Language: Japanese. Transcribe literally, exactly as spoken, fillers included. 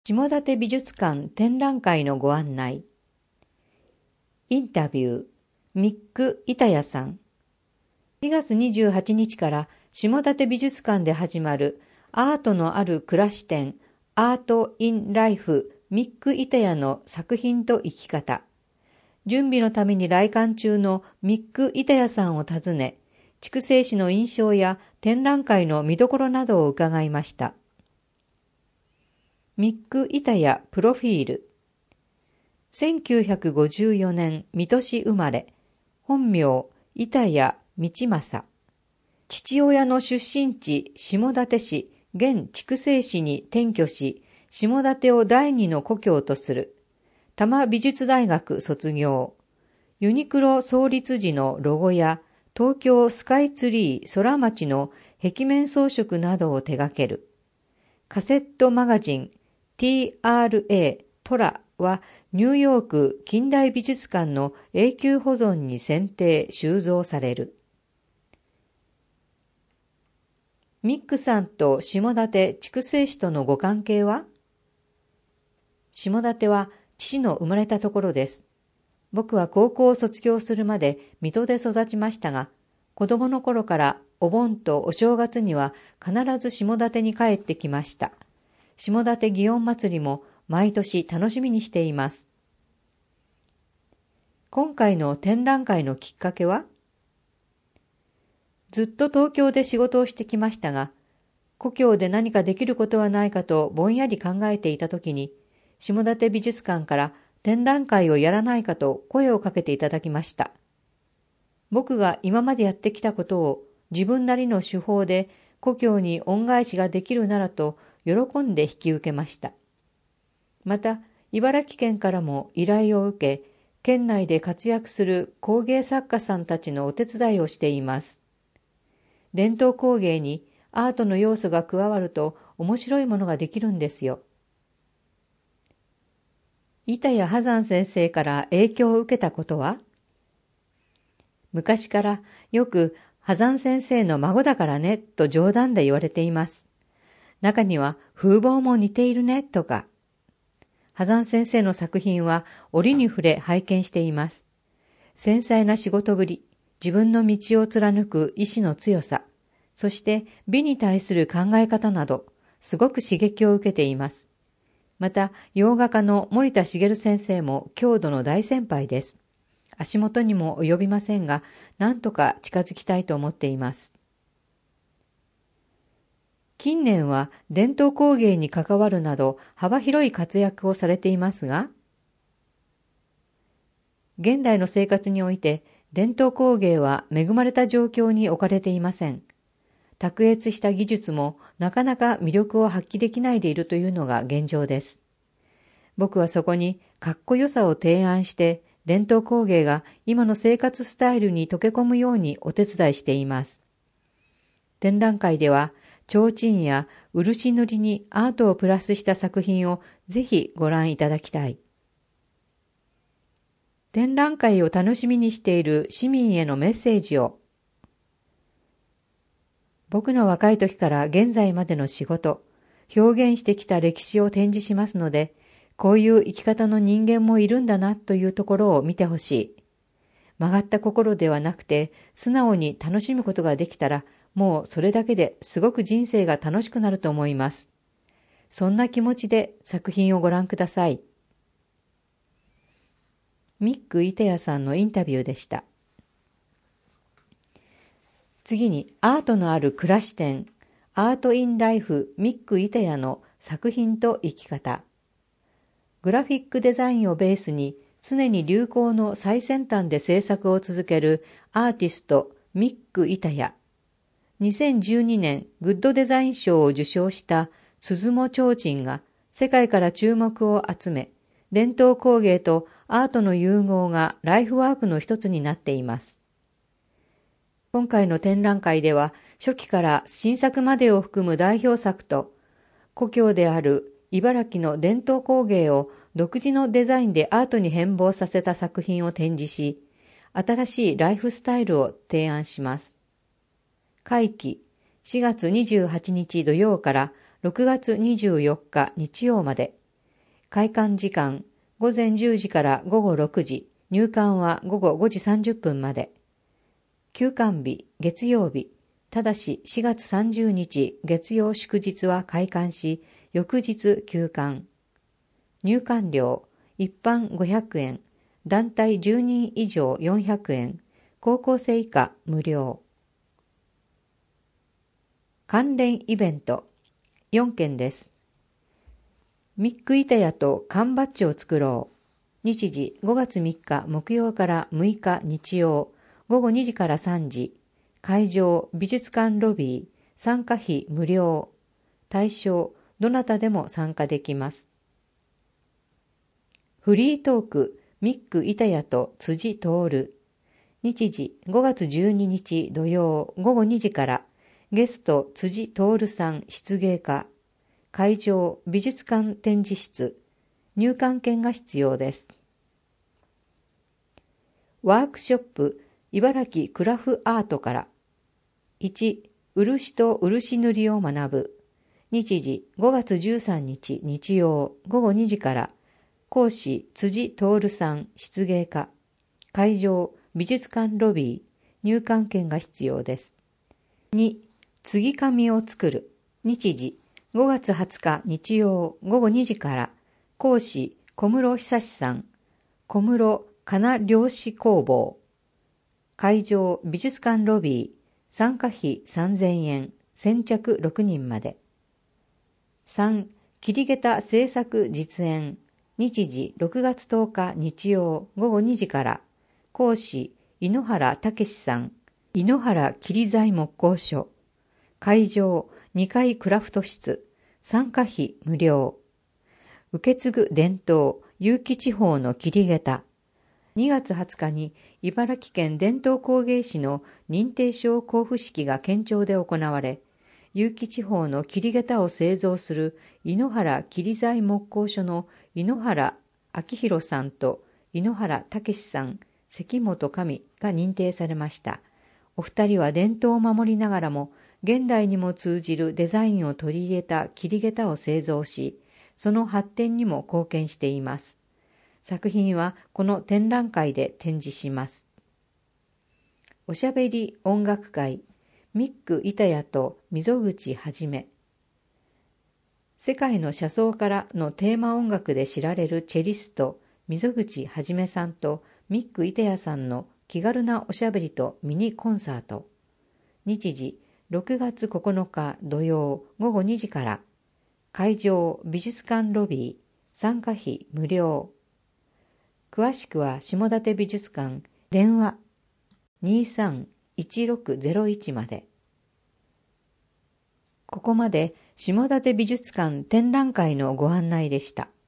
下館美術館展覧会のご案内。インタビュー、ミック・板谷さん。しがつにじゅうはちにちから下館美術館で始まるアートのある暮らし展、アート・イン・ライフ、ミック・板谷の作品と生き方。準備のために来館中のミック・板谷さんを訪ね、筑西市の印象や展覧会の見どころなどを伺いました。ミック・板谷プロフィール。せんきゅうひゃくごじゅうよねん水戸市生まれ、本名板谷道正。父親の出身地下館市、現筑西市に転居し、下館を第二の故郷とする。多摩美術大学卒業。ユニクロ創立時のロゴや、東京スカイツリー空町の壁面装飾などを手掛ける。カセットマガジン ティーアールエー トラはニューヨーク近代美術館の永久保存に選定収蔵される。ミックさんと下館筑西市とのご関係は？下館は父の生まれたところです。僕は高校を卒業するまで水戸で育ちましたが、子供の頃からお盆とお正月には必ず下館に帰ってきました。下館祇園祭も毎年楽しみにしています。今回の展覧会のきっかけは？ずっと東京で仕事をしてきましたが、故郷で何かできることはないかとぼんやり考えていたときに、下館美術館から展覧会をやらないかと声をかけていただきました。僕が今までやってきたことを自分なりの手法で故郷に恩返しができるならと喜んで引き受けました。また、茨城県からも依頼を受け、県内で活躍する工芸作家さんたちのお手伝いをしています。伝統工芸にアートの要素が加わると面白いものができるんですよ。板谷波山先生から影響を受けたことは？昔からよく波山先生の孫だからねと冗談で言われています。中には風貌も似ているねとか。波山先生の作品は折に触れ拝見しています。繊細な仕事ぶり、自分の道を貫く意志の強さ、そして美に対する考え方など、すごく刺激を受けています。また、洋画家の森田茂先生も郷土の大先輩です。足元にも及びませんが、なんとか近づきたいと思っています。近年は伝統工芸に関わるなど幅広い活躍をされていますが、現代の生活において伝統工芸は恵まれた状況に置かれていません。卓越した技術もなかなか魅力を発揮できないでいるというのが現状です。僕はそこにかっこよさを提案して伝統工芸が今の生活スタイルに溶け込むようにお手伝いしています。展覧会では提灯や漆塗りにアートをプラスした作品をぜひご覧いただきたい。展覧会を楽しみにしている市民へのメッセージを。僕の若い時から現在までの仕事、表現してきた歴史を展示しますので、こういう生き方の人間もいるんだなというところを見てほしい。曲がった心ではなくて、素直に楽しむことができたら、もうそれだけですごく人生が楽しくなると思います。そんな気持ちで作品をご覧ください。ミック・板谷さんのインタビューでした。次にアートのある暮らし展、アート・イン・ライフ・ミック・板谷の作品と生き方。グラフィックデザインをベースに常に流行の最先端で制作を続けるアーティストミック・板谷。にせんじゅうにねんグッドデザイン賞を受賞した鈴藻提灯が世界から注目を集め、伝統工芸とアートの融合がライフワークの一つになっています。今回の展覧会では初期から新作までを含む代表作と、故郷である茨城の伝統工芸を独自のデザインでアートに変貌させた作品を展示し、新しいライフスタイルを提案します。会期しがつにじゅうはちにち土曜からろくがつにじゅうよっか日曜まで、 開館時間午前じゅうじから午後ろくじ、入館は午後ごじさんじゅっぷんまで。休館日月曜日、ただししがつさんじゅうにち月曜祝日は開館し、翌日休館。入館料、一般ごひゃくえん、団体じゅうにん以上よんひゃくえん、高校生以下無料。関連イベントよんけんです。ミック板屋と缶バッジを作ろう。日時ごがつみっか木曜からむいか日曜、ごごにじからさんじ。会場美術館ロビー、参加費無料。対象どなたでも参加できます。フリートークミック板屋と辻徹。日時ごがつじゅうににち土曜ごごにじから、ゲスト辻徹さん漆芸家。会場美術館展示室。入館券が必要です。ワークショップ茨城クラフアートから。いち. 漆と漆塗りを学ぶ。日時ごがつじゅうさんにち日曜ごごにじから。講師辻徹さん漆芸家。会場美術館ロビー。入館券が必要です。に. 継ぎ紙を作る。日時ごがつはつか日曜ごごにじから。講師小室久志さん。小室金漁師工房。会場美術館ロビー。参加費さんぜんえん。先着ろくにんまで。さん. 桐下駄制作実演。日時ろくがつとおか日曜ごごにじから。講師井ノ原武さん。井ノ原桐材木工所。会場にかいクラフト室。参加費無料。受け継ぐ伝統結城地方の桐下駄。にがつはつかに茨城県伝統工芸士の認定証交付式が県庁で行われ、結城地方の桐下駄を製造する井ノ原桐材木工所の井ノ原明弘さんと井ノ原武さん、関本神が認定されました。お二人は伝統を守りながらも現代にも通じるデザインを取り入れた桐下駄を製造し、その発展にも貢献しています。作品はこの展覧会で展示します。おしゃべり音楽会ミック板屋と溝口はじめ。世界の車窓からのテーマ音楽で知られるチェリスト溝口はじめさんとミック板屋さんの気軽なおしゃべりとミニコンサート。日時ろくがつここのか土曜ごごにじから。会場美術館ロビー。参加費無料。詳しくは下館美術館電話 にさんいちろくゼロいち まで。ここまで下館美術館展覧会のご案内でした。